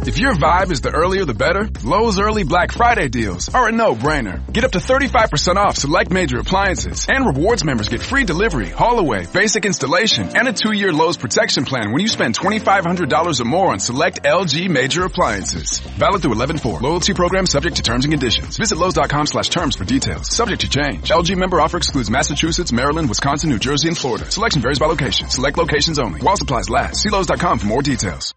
If your vibe is the earlier the better, Lowe's early Black Friday deals are a no-brainer. Get up to 35% off select major appliances, and rewards members get free delivery, haul away, basic installation, and a 2-year Lowe's protection plan when you spend $2,500 or more on select LG major appliances. Valid through 11/4. Loyalty program subject to terms and conditions. Visit Lowe's.com/terms for details. Subject to change. LG member offer excludes Massachusetts, Maryland, Wisconsin, New Jersey, and Florida. Selection varies by location. Select locations only. While supplies last. See Lowe's.com for more details.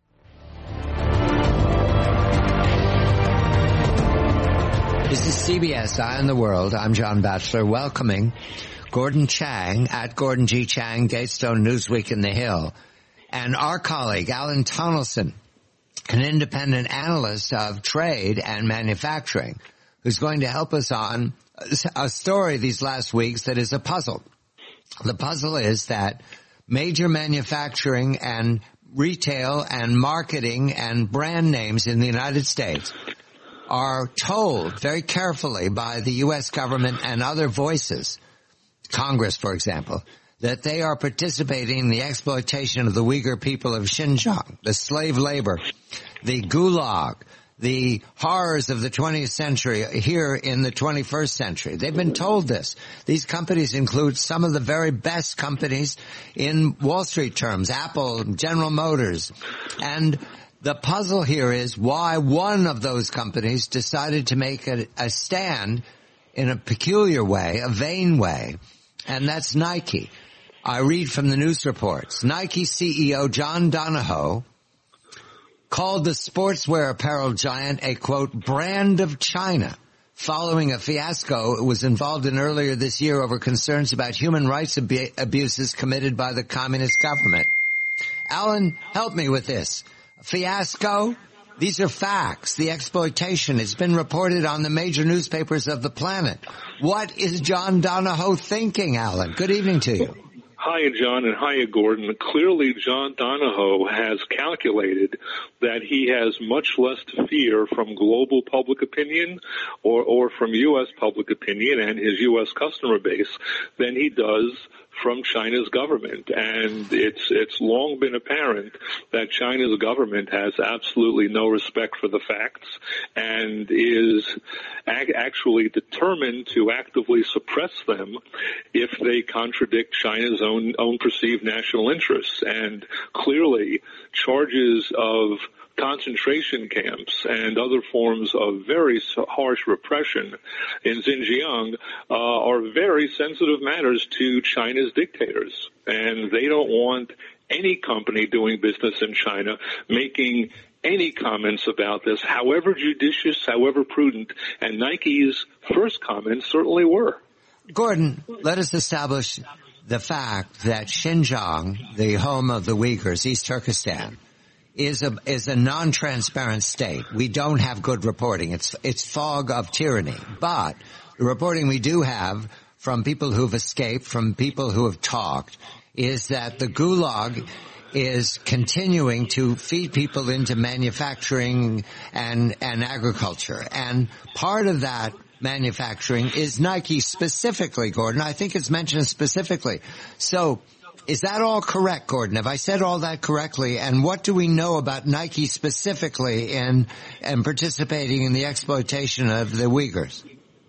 This is CBS Eye on the World. I'm John Batchelor, welcoming Gordon Chang at Gordon G. Chang, Gatestone, Newsweek, and The Hill, and our colleague, Alan Tonelson, an independent analyst of trade and manufacturing, who's going to help us on a story these last weeks that is a puzzle. The puzzle is that major manufacturing and retail and marketing and brand names in the United States are told very carefully by the U.S. government and other voices, Congress, for example, that they are participating in the exploitation of the Uyghur people of Xinjiang, the slave labor, the gulag, the horrors of the 20th century here in the 21st century. They've been told this. These companies include some of the very best companies in Wall Street terms, Apple, General Motors, and the puzzle here is why one of those companies decided to make a stand in a peculiar way, a vain way, and that's Nike. I read from the news reports. Nike CEO John Donahoe called the sportswear apparel giant a, quote, brand of China, following a fiasco it was involved in earlier this year over concerns about human rights abuses committed by the communist government. Alan, help me with this. Fiasco? These are facts. The exploitation has been reported on the major newspapers of the planet. What is John Donahoe thinking, Alan? Good evening to you. Hiya, John, and hiya, Gordon. Clearly, John Donahoe has calculated that he has much less to fear from global public opinion or from U.S. public opinion and his U.S. customer base than he does from China's government. And it's long been apparent that China's government has absolutely no respect for the facts and is actually determined to actively suppress them if they contradict China's own perceived national interests. And clearly, charges of concentration camps and other forms of very harsh repression in Xinjiang are very sensitive matters to China's dictators. And they don't want any company doing business in China making any comments about this, however judicious, however prudent. And Nike's first comments certainly were. Gordon, let us establish the fact that Xinjiang, the home of the Uyghurs, East Turkestan, is a non-transparent state. We don't have good reporting. It's fog of tyranny. But the reporting we do have from people who've escaped, from people who have talked, is that the Gulag is continuing to feed people into manufacturing and agriculture. And part of that manufacturing is Nike specifically, Gordon. I think it's mentioned specifically. So is that all correct, Gordon? Have I said all that correctly? And what do we know about Nike specifically in participating in the exploitation of the Uyghurs?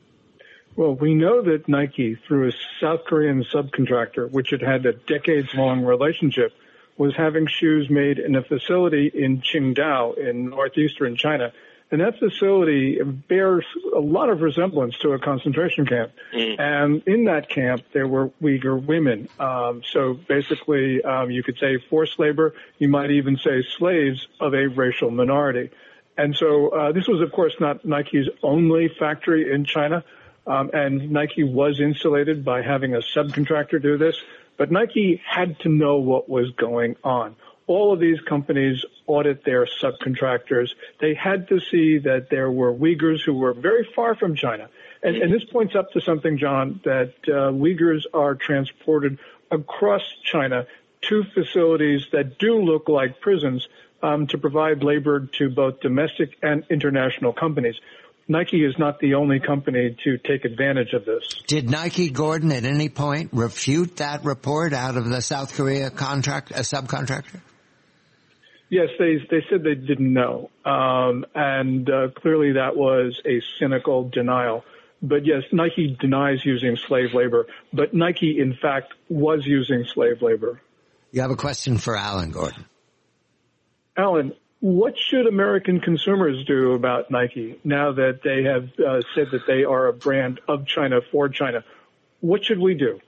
Well, we know that Nike, through a South Korean subcontractor, which it had a decades-long relationship, was having shoes made in a facility in Qingdao in northeastern China. And that facility bears a lot of resemblance to a concentration camp. And in that camp, there were Uyghur women. So basically, you could say forced labor. You might even say slaves of a racial minority. And so this was, of course, not Nike's only factory in China. And Nike was insulated by having a subcontractor do this. But Nike had to know what was going on. All of these companies audit their subcontractors. They had to see that there were Uyghurs who were very far from China. And this points up to something, John, that Uyghurs are transported across China to facilities that do look like prisons to provide labor to both domestic and international companies. Nike is not the only company to take advantage of this. Did Nike, Gordon, at any point refute that report out of the South Korea subcontractor? Yes, they said they didn't know, and clearly that was a cynical denial. But yes, Nike denies using slave labor, but Nike in fact was using slave labor. You have a question for Alan, Gordon. Alan, what should American consumers do about Nike now that they have said that they are a brand of China for China? What should we do?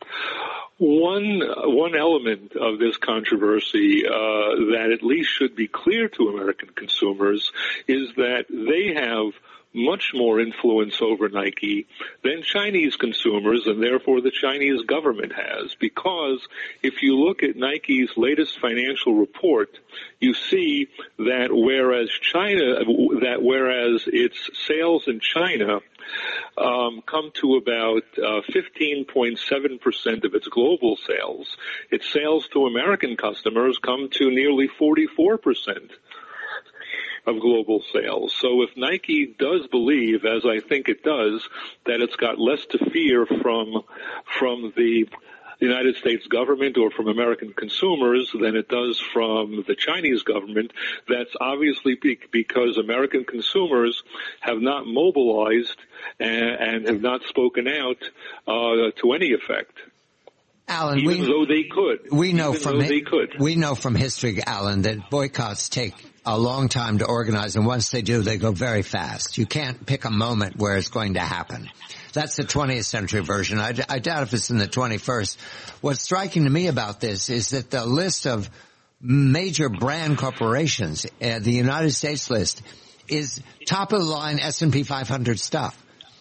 One element of this controversy that at least should be clear to American consumers is that they have much more influence over Nike than Chinese consumers, and therefore the Chinese government has. Because if you look at Nike's latest financial report, you see that whereas its sales in China come to about 15.7% of its global sales, its sales to American customers come to nearly 44% of global sales. So if Nike does believe, as I think it does, that it's got less to fear from the United States government or from American consumers than it does from the Chinese government, that's obviously because American consumers have not mobilized and have not spoken out to any effect. Alan, even though they could. We know from history, Alan, that boycotts take a long time to organize, and once they do, they go very fast. You can't pick a moment where it's going to happen. That's the 20th century version. I doubt if it's in the 21st. What's striking to me about this is that the list of major brand corporations, the United States list, is top of the line S&P 500 stuff.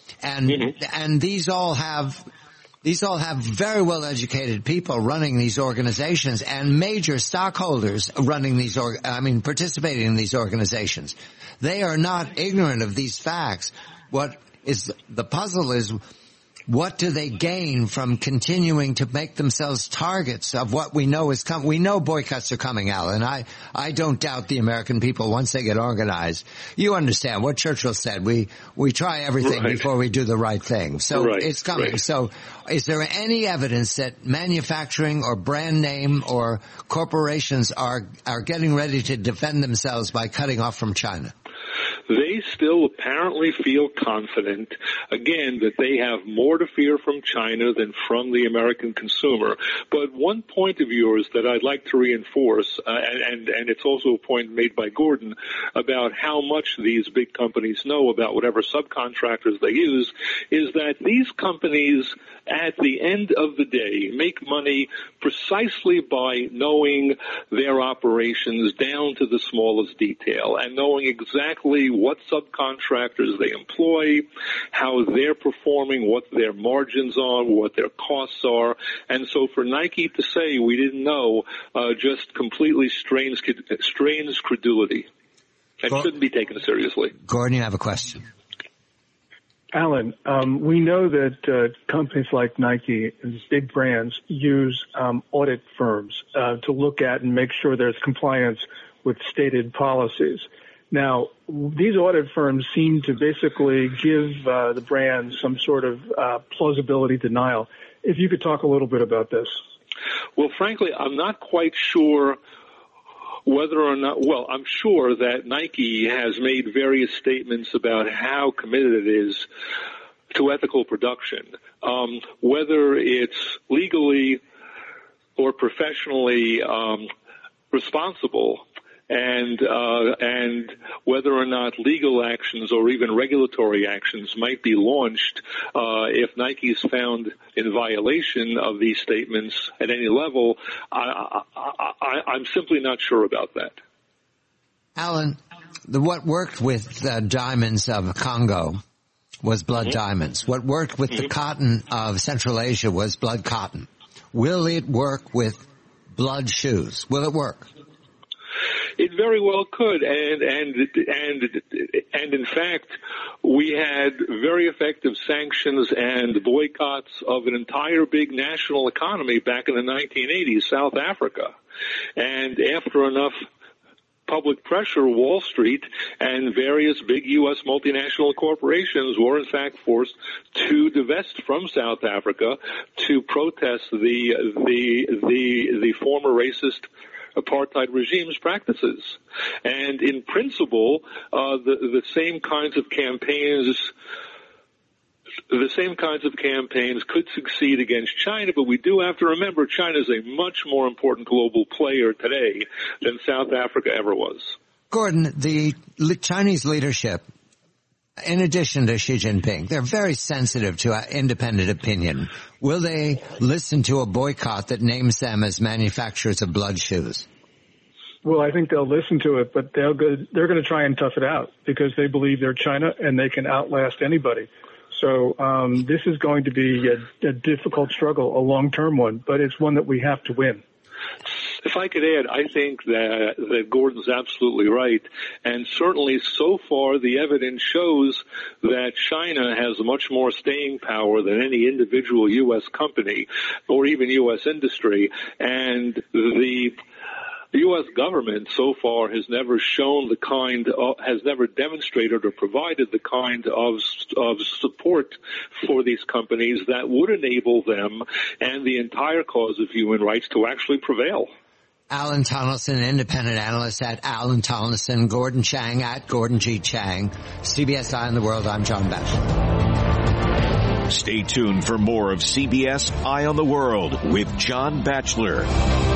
And these all have very well educated people running these organizations and major stockholders running participating in these organizations. They are not ignorant of these facts. What is the puzzle is, what do they gain from continuing to make themselves targets of what we know is coming? We know boycotts are coming, Alan. I don't doubt the American people, once they get organized. You understand what Churchill said. We try everything before we do the right thing. So it's coming. Right. So is there any evidence that manufacturing or brand name or corporations are getting ready to defend themselves by cutting off from China? They still apparently feel confident, again, that they have more to fear from China than from the American consumer. But one point of yours that I'd like to reinforce, and it's also a point made by Gordon, about how much these big companies know about whatever subcontractors they use, is that these companies, at the end of the day, make money precisely by knowing their operations down to the smallest detail and knowing exactly what subcontractors they employ, how they're performing, what their margins are, what their costs are. And so for Nike to say we didn't know just completely strains credulity and shouldn't be taken seriously. Gordon, you have a question. Alan, we know that companies like Nike, these big brands, use audit firms to look at and make sure there's compliance with stated policies. Now, these audit firms seem to basically give the brand some sort of plausibility denial. If you could talk a little bit about this. Well, frankly, I'm not quite sure whether or not, well, I'm sure that Nike has made various statements about how committed it is to ethical production. Whether it's legally or professionally responsible, and whether or not legal actions or even regulatory actions might be launched if Nike is found in violation of these statements at any level, I'm simply not sure about that. Alan, what worked with the diamonds of Congo was blood diamonds. What worked with the cotton of Central Asia was blood cotton. Will it work with blood shoes? Will it work? It very well could, and in fact, we had very effective sanctions and boycotts of an entire big national economy back in the 1980s, South Africa. And after enough public pressure, Wall Street and various big U.S. multinational corporations were in fact forced to divest from South Africa to protest the former racist apartheid regime's practices. And in principle, the same kinds of campaigns could succeed against China, but we do have to remember China is a much more important global player today than South Africa ever was. Gordon, the Chinese leadership, in addition to Xi Jinping, they're very sensitive to independent opinion. Will they listen to a boycott that names them as manufacturers of blood shoes? Well, I think they'll listen to it, but they're going to try and tough it out because they believe they're China and they can outlast anybody. So this is going to be a difficult struggle, a long-term one, but it's one that we have to win. If I could add, I think that Gordon's absolutely right. And certainly so far the evidence shows that China has much more staying power than any individual U.S. company or even U.S. industry. And the U.S. government so far has never shown has never demonstrated or provided the kind of support for these companies that would enable them and the entire cause of human rights to actually prevail. Alan Tonelson, independent analyst at Alan Tonelson, Gordon Chang at Gordon G. Chang, CBS Eye on the World. I'm John Batchelor. Stay tuned for more of CBS Eye on the World with John Batchelor.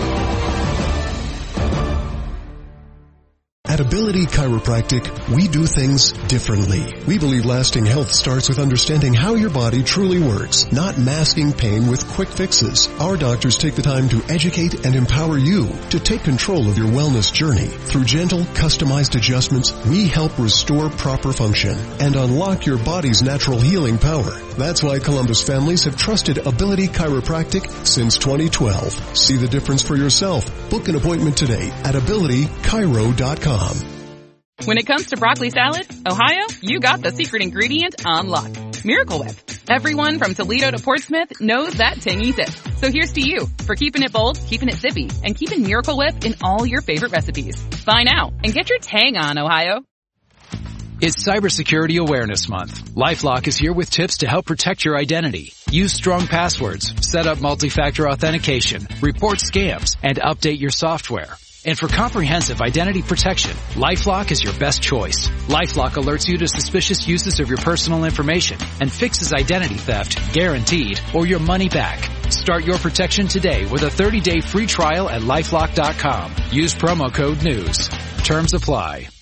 At Ability Chiropractic, we do things differently. We believe lasting health starts with understanding how your body truly works, not masking pain with quick fixes. Our doctors take the time to educate and empower you to take control of your wellness journey. Through gentle, customized adjustments, we help restore proper function and unlock your body's natural healing power. That's why Columbus families have trusted Ability Chiropractic since 2012. See the difference for yourself. Book an appointment today at abilitychiro.com. When it comes to broccoli salad, Ohio, you got the secret ingredient on lock. Miracle Whip. Everyone from Toledo to Portsmouth knows that tangy zip. So here's to you for keeping it bold, keeping it zippy, and keeping Miracle Whip in all your favorite recipes. Buy now and get your tang on, Ohio. It's Cybersecurity Awareness Month. LifeLock is here with tips to help protect your identity. Use strong passwords, set up multi-factor authentication, report scams, and update your software. And for comprehensive identity protection, LifeLock is your best choice. LifeLock alerts you to suspicious uses of your personal information and fixes identity theft, guaranteed, or your money back. Start your protection today with a 30-day free trial at LifeLock.com. Use promo code NEWS. Terms apply.